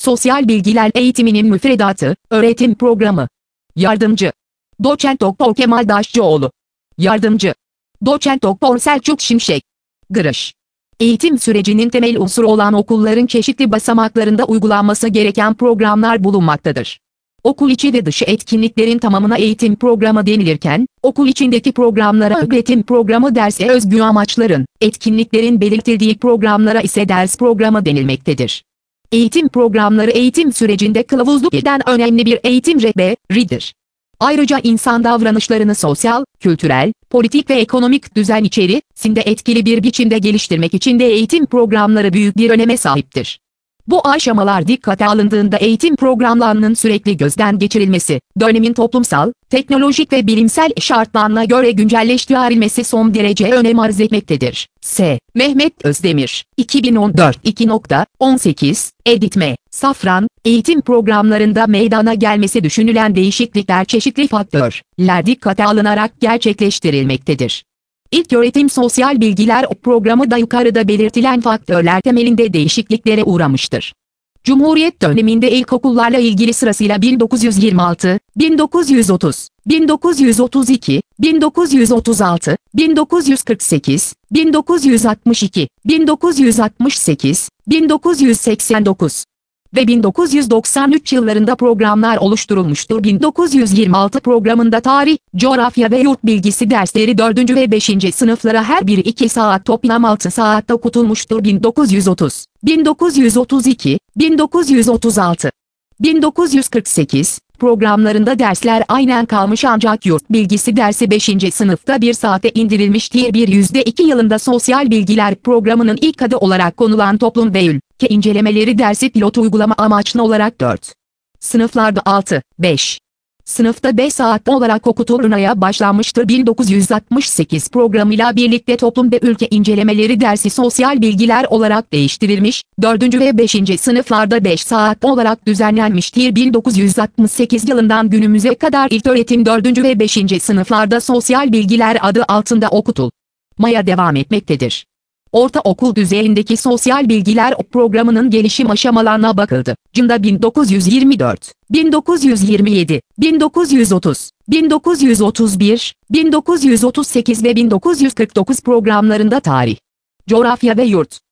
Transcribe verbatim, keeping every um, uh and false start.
Sosyal Bilgiler Eğitimi'nin müfredatı, öğretim programı. Yardımcı Doçent Doktor Kemal Daşçıoğlu. Yardımcı Doçent Doktor Selçuk Şimşek. Gırış Eğitim sürecinin temel unsuru olan okulların çeşitli basamaklarında uygulanması gereken programlar bulunmaktadır. Okul içi ve dışı etkinliklerin tamamına eğitim programı denilirken, okul içindeki programlara öğretim programı, derse özgü amaçların, etkinliklerin belirtildiği programlara ise ders programı denilmektedir. Eğitim programları eğitim sürecinde kılavuzluk eden önemli bir eğitim rehberidir. Ayrıca insan davranışlarını sosyal, kültürel, politik ve ekonomik düzen içerisinde etkili bir biçimde geliştirmek için de eğitim programları büyük bir öneme sahiptir. Bu aşamalar dikkate alındığında eğitim programlarının sürekli gözden geçirilmesi, dönemin toplumsal, teknolojik ve bilimsel şartlarına göre güncelleştirilmesi son derece önem arz etmektedir. S. Mehmet Özdemir, iki bin on dört iki nokta on sekiz, Editme, Safran, eğitim programlarında meydana gelmesi düşünülen değişiklikler çeşitli faktörler dikkate alınarak gerçekleştirilmektedir. İlköğretim Sosyal Bilgiler Programı da yukarıda belirtilen faktörler temelinde değişikliklere uğramıştır. Cumhuriyet döneminde ilkokullarla ilgili sırasıyla bin dokuz yüz yirmi altı, bin dokuz yüz otuz, bin dokuz yüz otuz iki, bin dokuz yüz otuz altı, bin dokuz yüz kırk sekiz, bin dokuz yüz altmış iki, bin dokuz yüz altmış sekiz, bin dokuz yüz seksen dokuz ve bin dokuz yüz doksan üç yıllarında programlar oluşturulmuştur. bin dokuz yüz yirmi altı programında tarih, coğrafya ve yurt bilgisi dersleri dördüncü ve beşinci sınıflara her biri iki saat, toplam altı saatte okutulmuştur. bin dokuz yüz otuz, bin dokuz yüz otuz iki, bin dokuz yüz otuz altı, bin dokuz yüz kırk sekiz programlarında dersler aynen kalmış ancak yurt bilgisi dersi beşinci sınıfta bir saate indirilmiştir. bir yüzde iki yılında Sosyal Bilgiler Programı'nın ilk adı olarak konulan toplum ve ülke incelemeleri dersi pilot uygulama amaçlı olarak dört sınıflarda altı, beş sınıfta beş saat olarak okutulmaya başlanmıştır. bin dokuz yüz altmış sekiz programıyla birlikte toplum ve ülke incelemeleri dersi sosyal bilgiler olarak değiştirilmiş, dördüncü ve beşinci sınıflarda beş saat olarak düzenlenmiştir. bin dokuz yüz altmış sekiz yılından günümüze kadar ilköğretim dördüncü ve beşinci sınıflarda sosyal bilgiler adı altında okutulmaya devam etmektedir. Ortaokul düzeyindeki Sosyal Bilgiler Programı'nın gelişim aşamalarına bakıldı. Cında bin dokuz yüz yirmi dört, bin dokuz yüz yirmi yedi, bin dokuz yüz otuz, bin dokuz yüz otuz bir, bin dokuz yüz otuz sekiz ve bin dokuz yüz kırk dokuz programlarında tarih, coğrafya ve yurt